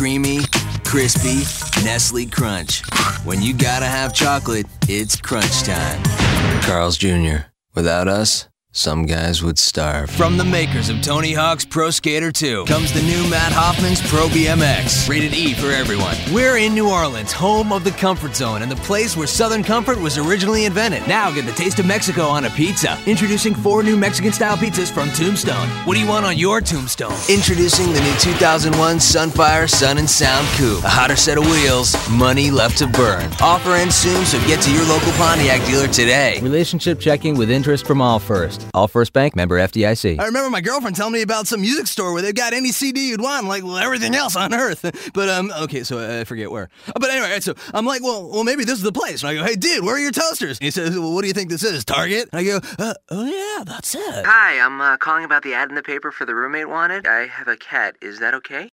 Creamy, crispy, Nestle Crunch. When you gotta have chocolate, it's crunch time. Carl's Jr. Without us, some guys would starve. From the makers of Tony Hawk's Pro Skater 2 comes the new Matt Hoffman's Pro BMX, rated E for everyone. We're in New Orleans, home of the Comfort Zone and the place where Southern comfort was originally invented. Now get the taste of Mexico on a pizza. Introducing 4 new Mexican-style pizzas from Tombstone. What do you want on your tombstone? Introducing the new 2001 Sunfire Sun and Sound Coupe. A hotter set of wheels, money left to burn. Offer ends soon, so get to your local Pontiac dealer today. Relationship checking with interest from All First. All First Bank, member FDIC. I remember my girlfriend telling me about some music store where they've got any CD you'd want, like everything else on earth. But, okay, so I forget where. But anyway, so I'm like, well, maybe this is the place. And I go, hey, dude, where are your toasters? And he says, well, what do you think this is, Target? And I go, oh, yeah, that's it. Hi, I'm calling about the ad in the paper for the roommate wanted. I have a cat. Is that okay?